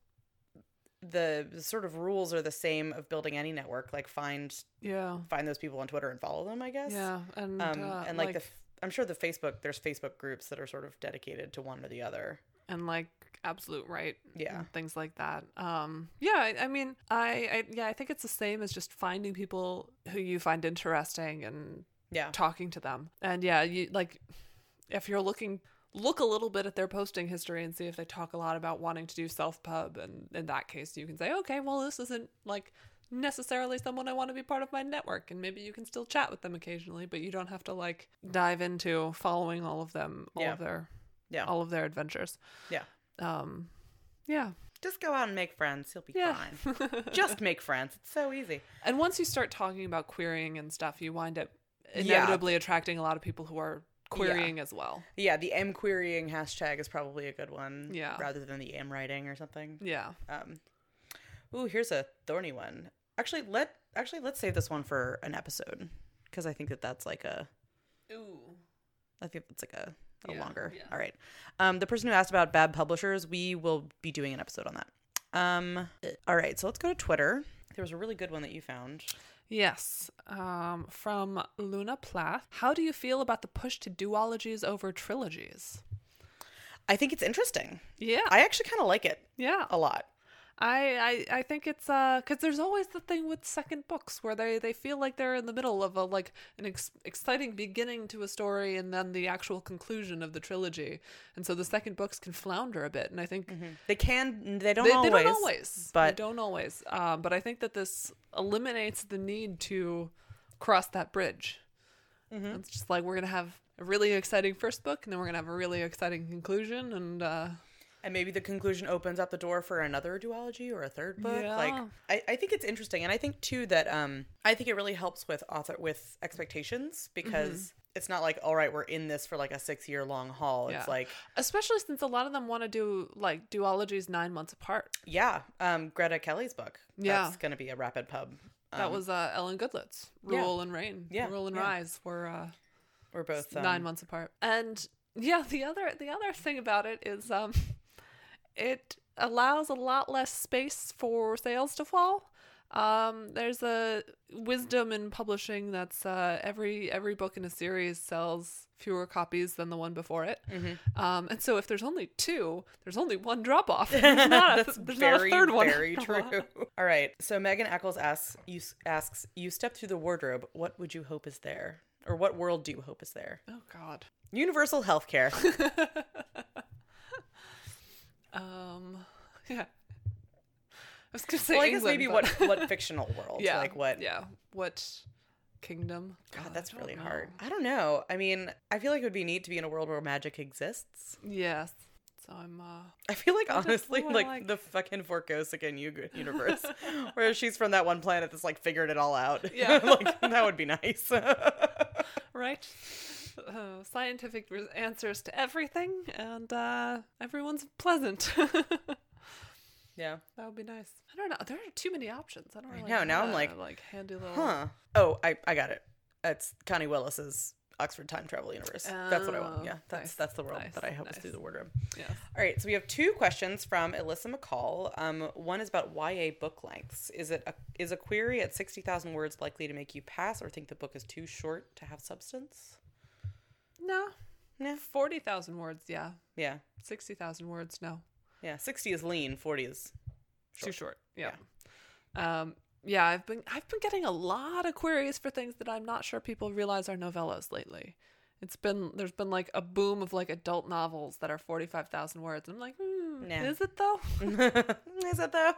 Speaker 1: the sort of rules are the same of building any network. Like find
Speaker 2: Yeah,
Speaker 1: find those people on Twitter and follow them, I guess.
Speaker 2: yeah, and
Speaker 1: Um,
Speaker 2: uh,
Speaker 1: and like, the, f- I'm sure the Facebook, there's Facebook groups that are sort of dedicated to one or the other.
Speaker 2: and like absolute right,
Speaker 1: Yeah.
Speaker 2: and things like that. Um, yeah, I, I mean, I, I yeah, I think it's the same as just finding people who you find interesting and
Speaker 1: Yeah.
Speaker 2: talking to them. And yeah, you like if you're looking. Look a little bit at their posting history and see if they talk a lot about wanting to do self-pub. And in that case, you can say, okay, well, this isn't like necessarily someone I want to be part of my network. And maybe you can still chat with them occasionally, but you don't have to like dive into following all of them, all
Speaker 1: Yeah.
Speaker 2: of their,
Speaker 1: Yeah.
Speaker 2: all of their adventures.
Speaker 1: Yeah.
Speaker 2: Um, yeah.
Speaker 1: Just go out and make friends. You'll be
Speaker 2: Yeah.
Speaker 1: fine. Just make friends. It's so easy.
Speaker 2: And once you start talking about querying and stuff, you wind up
Speaker 1: Yeah.
Speaker 2: inevitably attracting a lot of people who are querying as well.
Speaker 1: Yeah, the M querying hashtag is probably a good one.
Speaker 2: Yeah.
Speaker 1: Rather than the M writing or something.
Speaker 2: Yeah.
Speaker 1: Um, ooh, here's a thorny one. Actually, let actually let's save this one for an episode because I think that that's like a.
Speaker 2: Ooh.
Speaker 1: I think that's like a, a
Speaker 2: Yeah,
Speaker 1: longer.
Speaker 2: yeah.
Speaker 1: All right. Um, the person who asked about bad publishers, we will be doing an episode on that. Um, all right, so let's go to Twitter. There was a really good one that you found.
Speaker 2: Yes. Um, from Luna Plath. How do you feel about the push to duologies over trilogies?
Speaker 1: I think it's interesting.
Speaker 2: Yeah.
Speaker 1: I actually kind of like it
Speaker 2: Yeah.
Speaker 1: a lot.
Speaker 2: I, I, I think it's uh because there's always the thing with second books where they, they feel like they're in the middle of a like an ex- exciting beginning to a story and then the actual conclusion of the trilogy, and so the second books can flounder a bit. And I think
Speaker 1: Mm-hmm. They can, they don't
Speaker 2: they,
Speaker 1: always.
Speaker 2: they don't always,
Speaker 1: but
Speaker 2: they don't always. Um, but I think that this eliminates the need to cross that bridge.
Speaker 1: Mm-hmm.
Speaker 2: It's just like we're gonna have a really exciting first book, and then we're gonna have a really exciting conclusion, and. uh
Speaker 1: And maybe the conclusion opens up the door for another duology or a third book.
Speaker 2: Yeah.
Speaker 1: Like, I, I think it's interesting. And I think, too, that um, I think it really helps with author with expectations because mm-hmm. it's not like, all right, we're in this for like a six year long haul.
Speaker 2: Yeah.
Speaker 1: It's like.
Speaker 2: Especially since a lot of them want to do like duologies nine months apart.
Speaker 1: Yeah. Um, Greta Kelly's book.
Speaker 2: Yeah.
Speaker 1: That's going to be a rapid pub. Um,
Speaker 2: that was uh, Ellen Goodlet's. Rule
Speaker 1: yeah.
Speaker 2: and Rain.
Speaker 1: Yeah.
Speaker 2: Rule and
Speaker 1: yeah.
Speaker 2: Rise were, uh,
Speaker 1: we're both um,
Speaker 2: nine months apart. And yeah, the other the other thing about it is. Um, It allows a lot less space for sales to fall. Um, there's a wisdom in publishing that's uh, every every book in a series sells fewer copies than the one before it. Mm-hmm. Um, and so if there's only two, there's only one drop off. There's not a,
Speaker 1: that's
Speaker 2: there's
Speaker 1: very,
Speaker 2: not a third one.
Speaker 1: very true. All right. So Megan Eccles asks, you asks, you step through the wardrobe. What would you hope is there? Or what world do you hope is there?
Speaker 2: Oh, God.
Speaker 1: Universal healthcare.
Speaker 2: Um, yeah. I was gonna say
Speaker 1: well, I
Speaker 2: England,
Speaker 1: guess maybe
Speaker 2: but...
Speaker 1: what what fictional world?
Speaker 2: Yeah,
Speaker 1: like what?
Speaker 2: Yeah, what kingdom?
Speaker 1: God,
Speaker 2: God
Speaker 1: that's really
Speaker 2: know.
Speaker 1: hard. I don't know. I mean, I feel like it would be neat to be in a world where magic exists.
Speaker 2: Yes. So I'm. uh
Speaker 1: I feel like
Speaker 2: I just
Speaker 1: honestly,
Speaker 2: wanna,
Speaker 1: like,
Speaker 2: like
Speaker 1: the fucking Forkosican universe, where she's from that one planet that's like figured it all out.
Speaker 2: Yeah,
Speaker 1: like that would be nice.
Speaker 2: Right. Uh, scientific re- answers to everything, and uh, everyone's pleasant.
Speaker 1: Yeah,
Speaker 2: that would be nice. I don't know. There are too many options. I don't really
Speaker 1: I know. Now I'm
Speaker 2: a,
Speaker 1: like,
Speaker 2: like handy little.
Speaker 1: huh? Oh, I I got it. It's Connie Willis's Oxford Time Travel Universe. Oh, that's what I want. Yeah, that's
Speaker 2: nice.
Speaker 1: that's the world
Speaker 2: nice.
Speaker 1: that I hope
Speaker 2: nice.
Speaker 1: is through the wardrobe.
Speaker 2: Yes.
Speaker 1: All right, so we have two questions from Alyssa McCall. Um, one is about Y A book lengths. Is it a, is a query at sixty thousand words likely to make you pass or think the book is too short to have substance?
Speaker 2: No.
Speaker 1: No.
Speaker 2: Forty thousand words. Yeah.
Speaker 1: Yeah.
Speaker 2: Sixty thousand words. No.
Speaker 1: Yeah. Sixty is lean. Forty is short.
Speaker 2: Too short. Yeah. yeah. Um. Yeah. I've been I've been getting a lot of queries for things that I'm not sure people realize are novellas lately. It's been there's been like a boom of like adult novels that are forty-five thousand words. I'm like, hmm,
Speaker 1: nah.
Speaker 2: is it though?
Speaker 1: Is it though?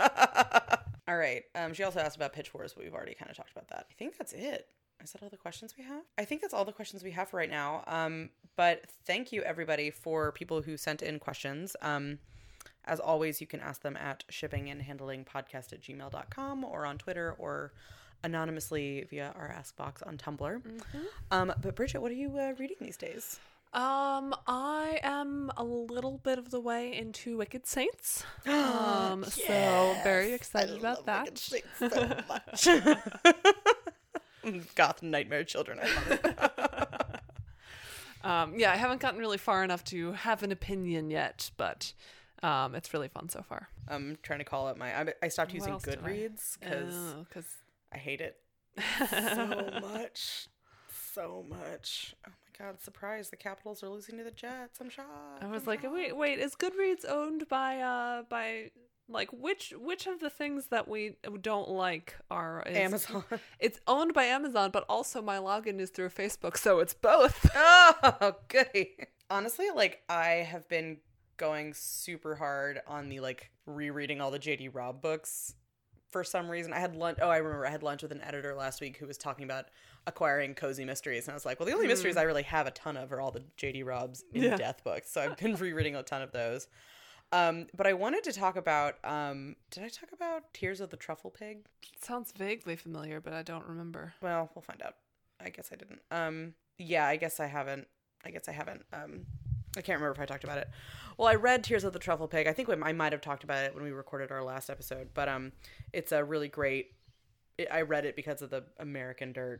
Speaker 1: All right. Um. She also asked about Pitch Wars, but we've already kind of talked about that. I think that's it. Is that all the questions we have? I think that's all the questions we have for right now. Um, but thank you, everybody, for people who sent in questions. Um, as always, you can ask them at shippingandhandlingpodcast at gmail dot com or on Twitter or anonymously via our Ask Box on Tumblr. Mm-hmm. Um, but Bridget, what are you uh, reading these days?
Speaker 2: Um, I am a little bit of the way into Wicked Saints. Um, yes! So very excited I about that. Wicked Saints so much.
Speaker 1: Goth Nightmare Children. I love it.
Speaker 2: um, yeah, I haven't gotten really far enough to have an opinion yet, but um, it's really fun so far.
Speaker 1: I'm trying to call up my. I, I stopped using Goodreads because
Speaker 2: oh,
Speaker 1: I hate it so much, so much. Oh my God! Surprise! The Capitals are losing to the Jets. I'm shocked.
Speaker 2: I was
Speaker 1: I'm
Speaker 2: like,
Speaker 1: shocked.
Speaker 2: wait, wait, is Goodreads owned by uh by? Like, which which of the things that we don't like are... Is,
Speaker 1: Amazon.
Speaker 2: It's owned by Amazon, but also my login is through Facebook, so it's both.
Speaker 1: Oh, goody. Honestly, like, I have been going super hard on the, like, rereading all the J D Robb books for some reason. I had lunch... Oh, I remember I had lunch with an editor last week who was talking about acquiring cozy mysteries, and I was like, well, the only mm. mysteries I really have a ton of are all the J D Robb's in-depth yeah. books, so I've been rereading a ton of those. Um, but I wanted to talk about, um, did I talk about Tears of the Truffle Pig?
Speaker 2: It sounds vaguely familiar, but I don't remember.
Speaker 1: Well, we'll find out. I guess I didn't. Um, yeah, I guess I haven't. I guess I haven't. Um, I can't remember if I talked about it. Well, I read Tears of the Truffle Pig. I think we, I might have talked about it when we recorded our last episode, but um, it's a really great, it, I read it because of the American Dirt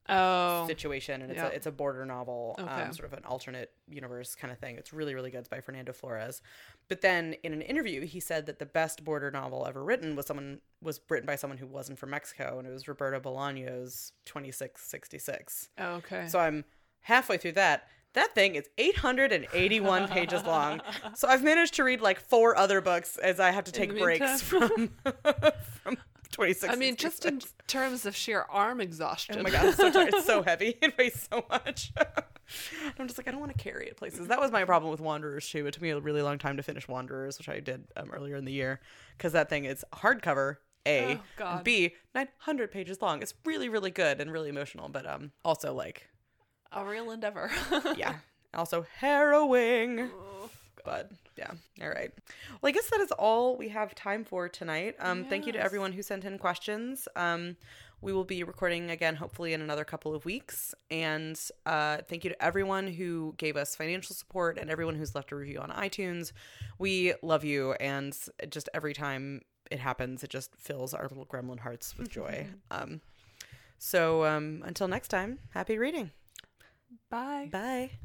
Speaker 2: Oh.
Speaker 1: situation, and it's
Speaker 2: Yeah.
Speaker 1: a it's a border novel,
Speaker 2: Okay.
Speaker 1: um, sort of an alternate universe kind of thing. It's really, really good. It's by Fernando Flores. But then in an interview, he said that the best border novel ever written was someone was written by someone who wasn't from Mexico, and it was Roberto Bolaño's twenty-six sixty-six.
Speaker 2: Oh, okay.
Speaker 1: So I'm halfway through that. That thing is eight hundred eighty-one pages long. So I've managed to read like four other books as I have to take
Speaker 2: the
Speaker 1: breaks from from twenty-six.
Speaker 2: I mean, just in terms of sheer arm exhaustion.
Speaker 1: Oh my god, it's so tired. It's so heavy. It weighs so much. I'm just like, I don't want to carry it places. That was my problem with Wanderers too. It took me a really long time to finish Wanderers, which I did um, earlier in the year, because that thing is hardcover. A
Speaker 2: Oh, God.
Speaker 1: and B, nine hundred pages long. It's really, really good and really emotional, but um, also like,
Speaker 2: A real endeavor.
Speaker 1: yeah, also harrowing.
Speaker 2: Oh,
Speaker 1: But yeah, all right. Well, I guess that is all we have time for tonight. Um, Thank you to
Speaker 2: Yes.
Speaker 1: everyone who sent in questions. Um, we will be recording again, hopefully in another couple of weeks. And uh, thank you to everyone who gave us financial support and everyone who's left a review on iTunes. We love you, and just every time it happens, it just fills our little gremlin hearts with joy. um, so um, until next time, happy reading.
Speaker 2: Bye.
Speaker 1: Bye.